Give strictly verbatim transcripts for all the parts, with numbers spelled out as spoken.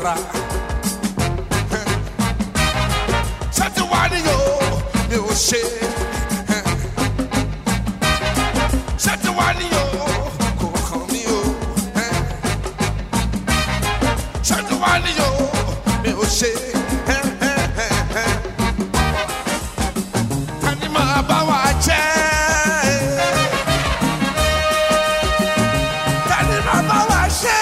ora. Sati wani yo mi o she. Sati wani yo ko kan mi o. Sati wani yo mi o she. Tani ma ba wa je. Tani ma ba wa she.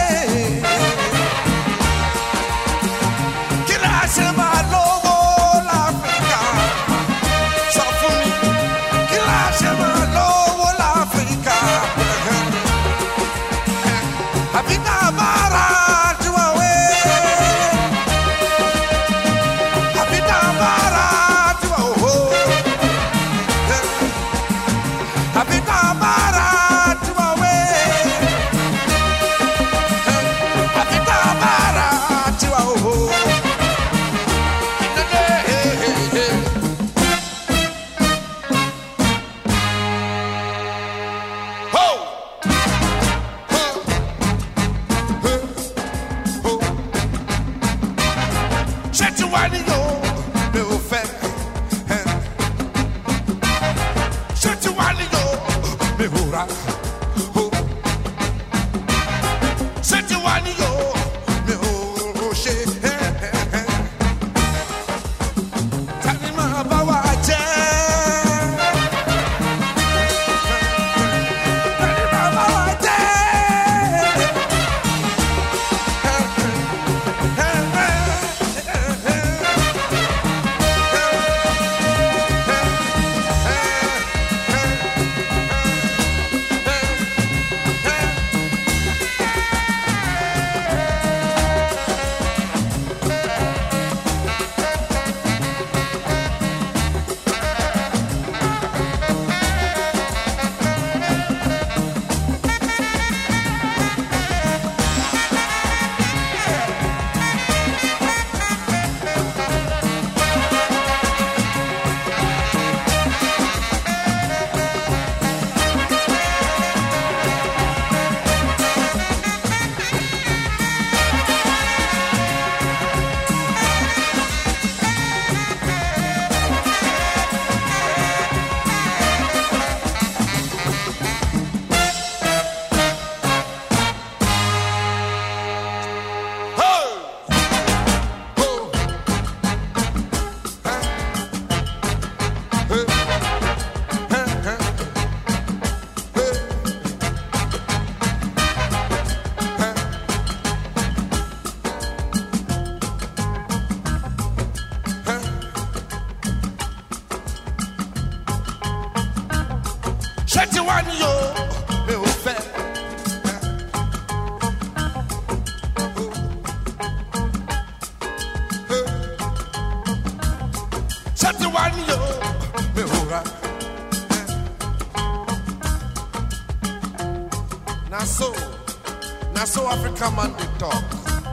Africa man they talk.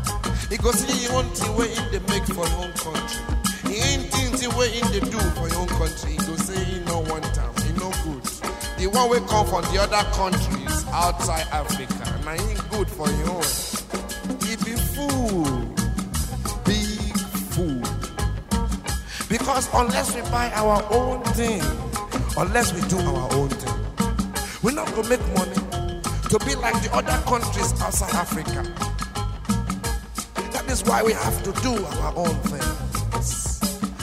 He goes see you want thing where in they make for your own country. He ain't things where in they do for your own country. He goes say he no one time, he no good. The one we come from the other countries outside Africa, and I ain't good for your own. He be fool, big fool. Because unless we buy our own thing, unless we do our own thing, we're not gonna make money to be like the other countries outside Africa. That is why we have to do our own things.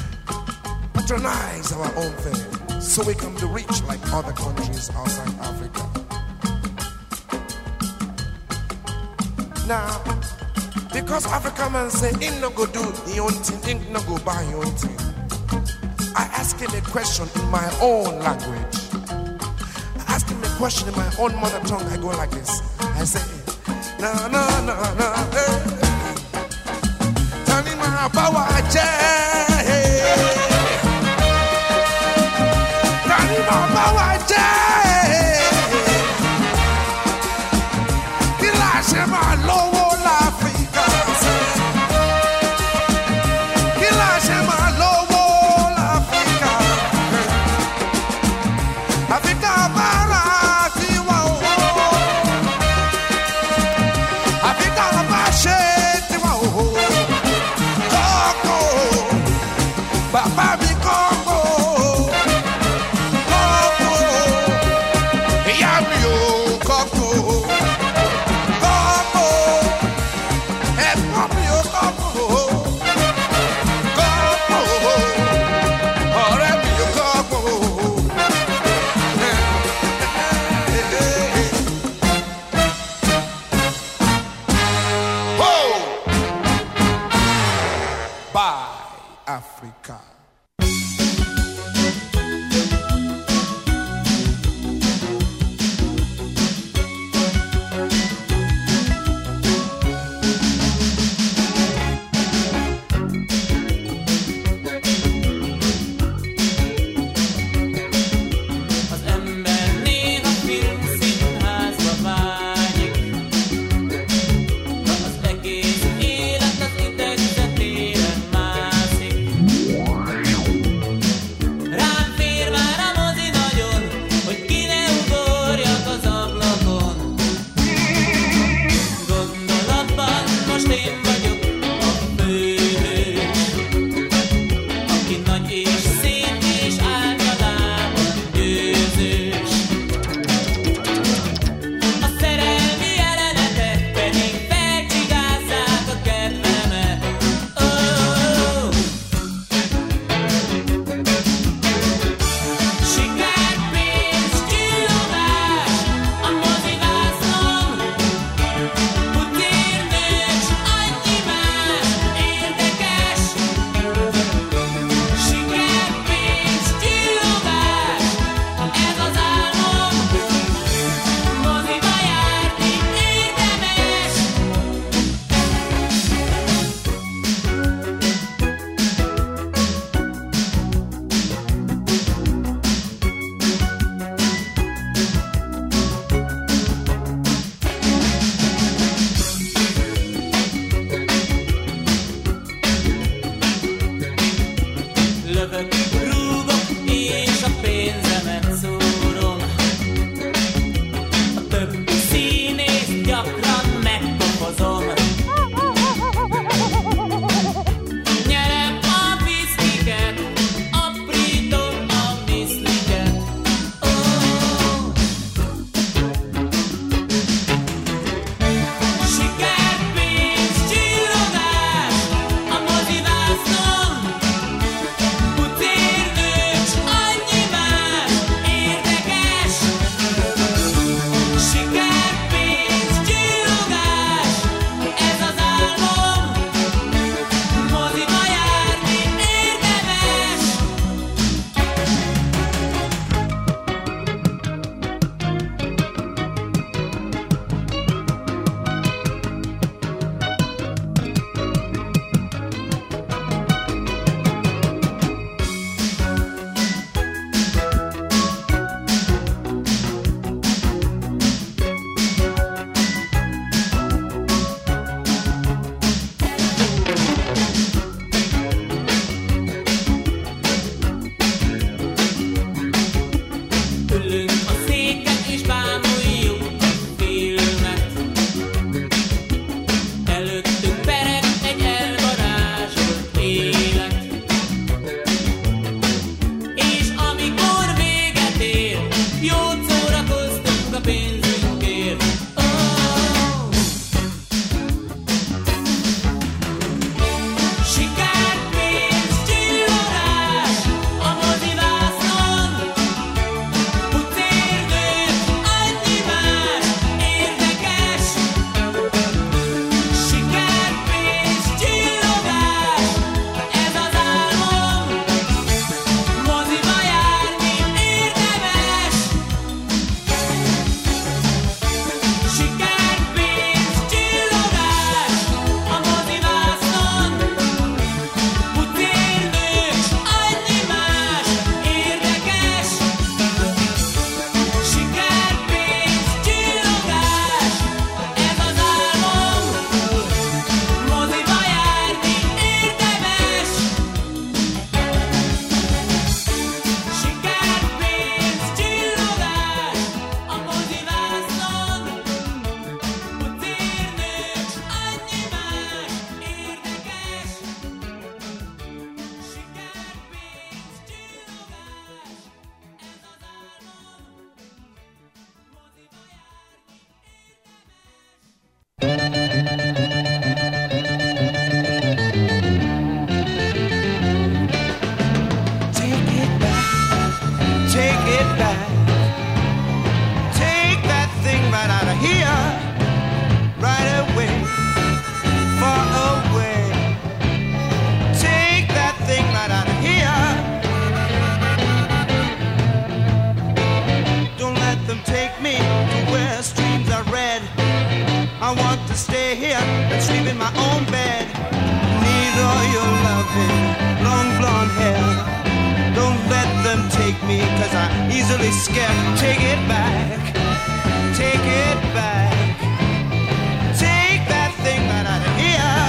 Patronize our own things so we can be rich like other countries outside Africa. Now, because African man say, he no go do his own thing, he no go buy his own thing, I ask him a question in my own language. Ask him a question in my own mother tongue. I go like this. I say, na na na na, eh. Tani ma bawa je, tani ma bawa je. Kila se ma lowo l'Africa, kila se ma lowo l'Africa, Africa. Oh, to stay here and sleep in my own bed. Need all your loving, long blonde hair. Don't let them take me, cause I'm easily scared. Take it back, take it back. Take that thing right out of here.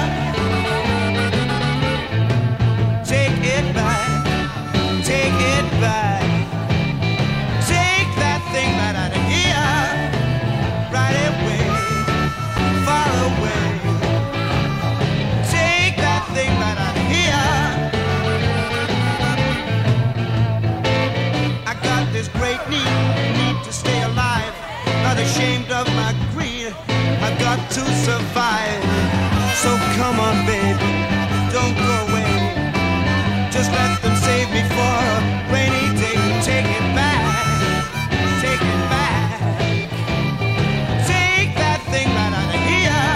Take it back, take it back. Take that thing right out of here. Right away, far away. Take that thing right out of here. I got this great need, need to stay alive. Not ashamed of my greed, I've got to survive. So come on baby, don't go away. Just let them save me for a rainy day. Take it back, take it back. Take that thing right out of here.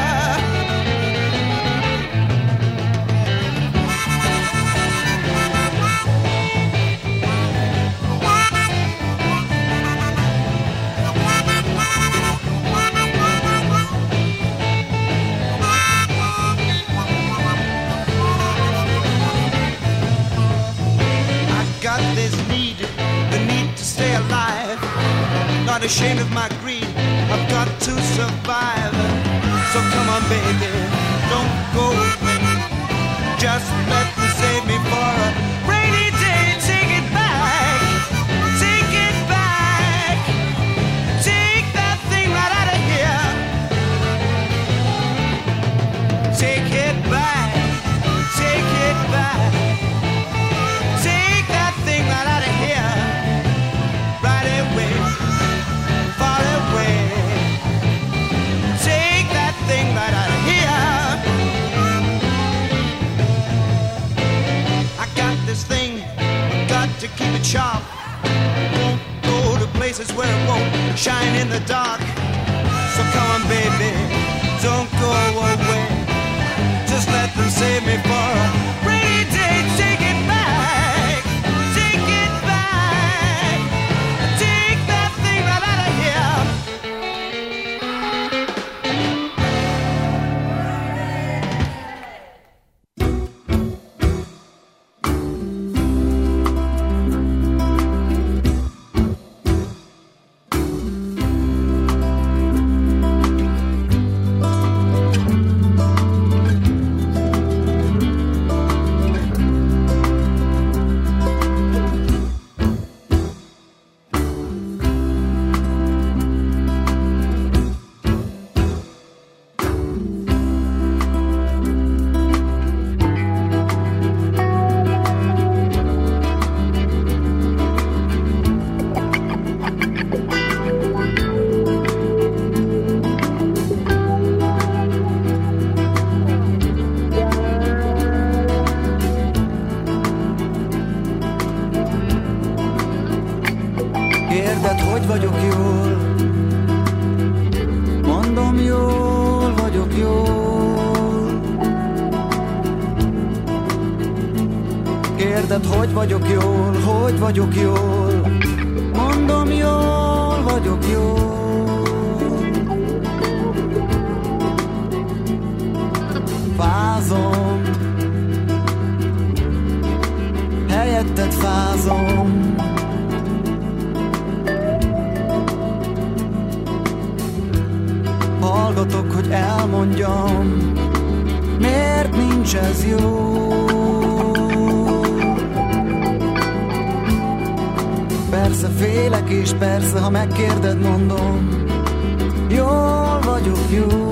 Got this need, the need to stay alive. Not ashamed of my greed, I've got to survive. So come on baby, don't go away. Just let me save me for a rainy day. Take it back, take it back. Take that thing right out of here. Take it back, take it back. Take that thing right out of here. Right away, far away. Take that thing right out of here. I got this thing, got to keep it sharp. Won't go to places where it won't shine in the dark. So come on baby, don't go away. Just let them save me for a rainy day. Take it back, take it back. Take that thing right out of here. Kérded, hogy vagyok jól? Mondom, jól vagyok, jól. Kérded, hogy vagyok jól? Hogy vagyok jól? Mondom, jól vagyok, jól. Fázom, helyetted fázom. Hallgatok, hogy elmondjam, miért nincs ez jó. Persze félek, és persze, ha megkérded, mondom, jól vagyok, jó.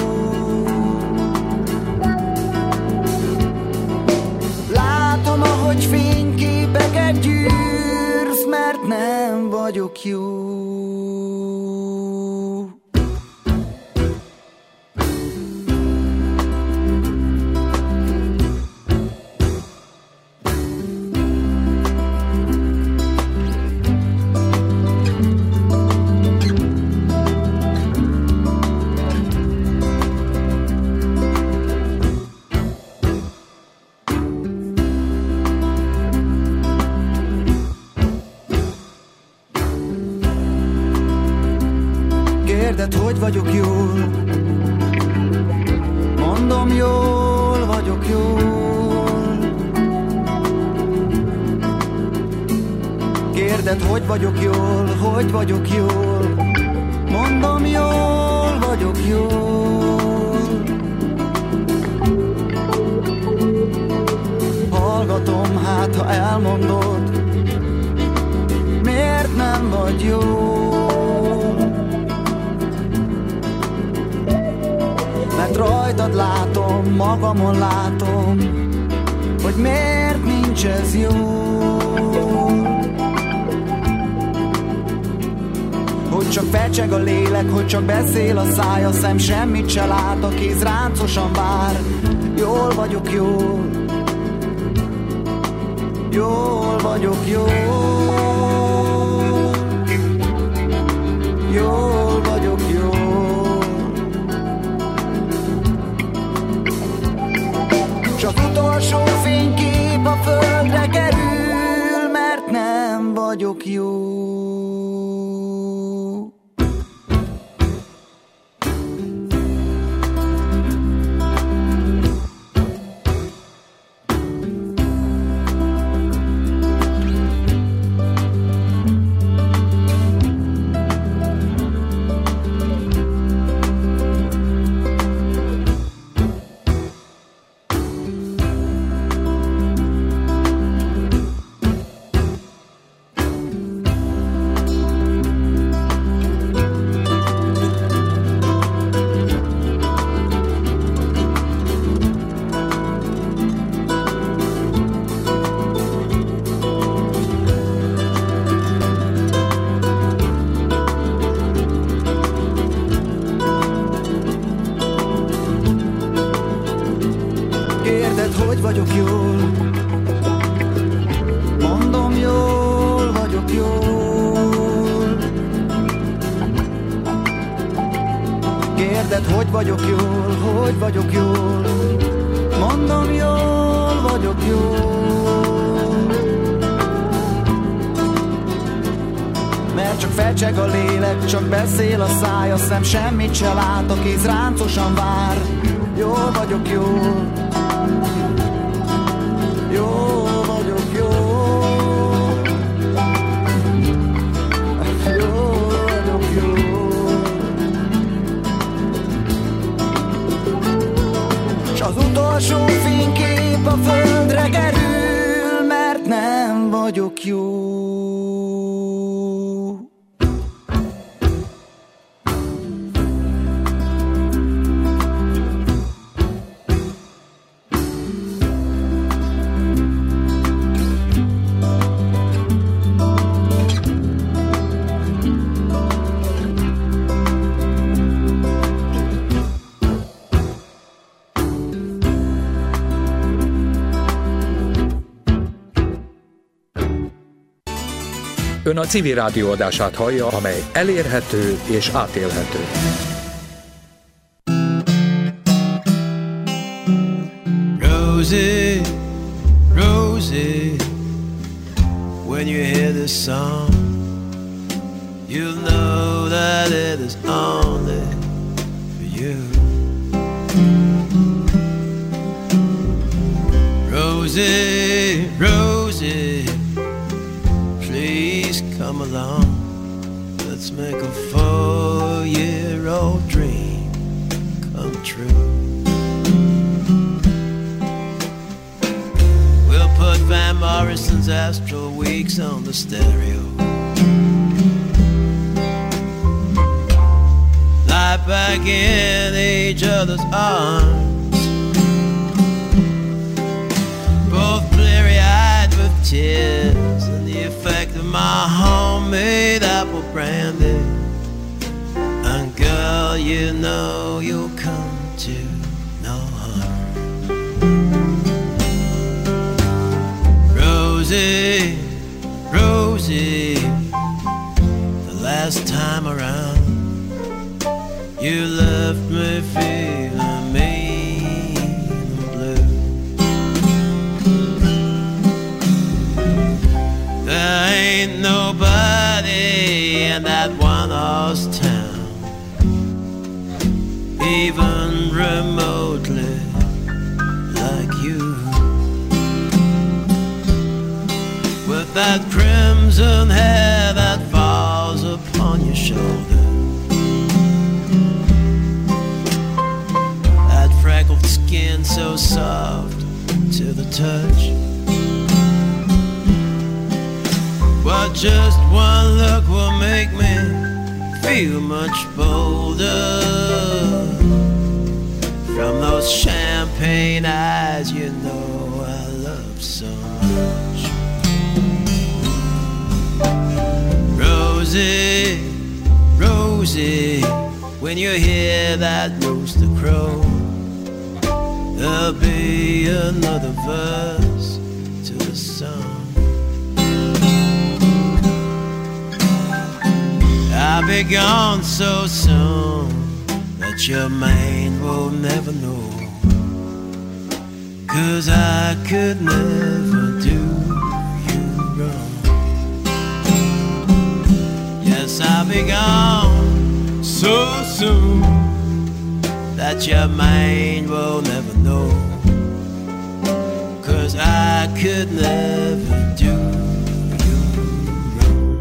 Látom, ahogy fényképeket gyűrsz, mert nem vagyok jó. Kérded, hogy vagyok jól? mondom, jól vagyok, jól. Kérded, hogy vagyok jól, hogy vagyok jól, mondom, jól vagyok, jól. Hallgatom, hát ha elmondod, miért nem vagy jó? Mert rajtad látom, magamon látom, hogy miért nincs ez jó. Hogy csak fecseg a lélek, hogy csak beszél a száj, a szem semmit se lát, a kéz ráncosan vár. Jól vagyok, jól. Jól vagyok, jól. Jól vagyok, jól. S az utolsó fénykép a földre kerül, mert nem vagyok jó. Hogy vagyok jól, mondom, jól vagyok, jól. Kérded, hogy vagyok jól, hogy vagyok jól, mondom, jól vagyok, jól. Mert csak fecseg a lélek, csak beszél a száj, a szem semmit se lát, a kéz ráncosan vár. Jól vagyok, jól. Jó vagyok, jó. Jó vagyok, jó. S az utolsó fénykép a földre kerül, mert nem vagyok jó. Ön a Civil Rádió adását hallja, amely elérhető és átélhető. Rosie, Rosie, when you hear this song, you'll know that it is only for you. Rosie, Rosie, please come along. Let's make a four-year-old dream come true. We'll put Van Morrison's Astral Weeks on the stereo. Lie back in each other's arms, both bleary-eyed with tears, and the effect of my homemade apple brandy. And girl, you know you'll come to no harm. Rosie, Rosie, the last time around, you left me feeling mean and blue. There ain't nobody in that one horse town even remotely remotely like you. With that crimson hair that falls upon your shoulder, that freckled skin so soft to the touch. But just one look will make me feel much bolder. From those champagne eyes, you know I love so much. Rosie, Rosie, when you hear that rooster crow, there'll be another verse to the song. I'll be gone so soon that your mind will never know, 'cause I could never do you wrong. Yes, I'll be gone so soon that your mind will never know, 'cause I could never do you wrong.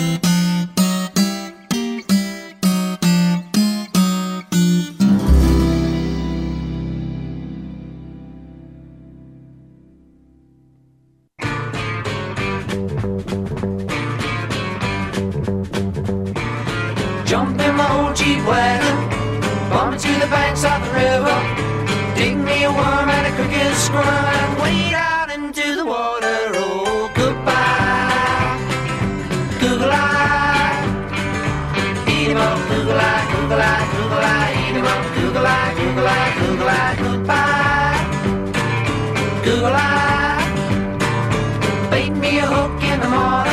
Jump in my old Jeep wagon, bump me to the banks of the river, dig me a worm and a cricket squirm, and wade out into the water. Oh, goodbye, Google-eye, eat him up, Google-eye, Google-eye, Google-eye, eat him up, Google-eye, Google-eye, Google-eye, goodbye, Google-eye, bait me a hook in the morning,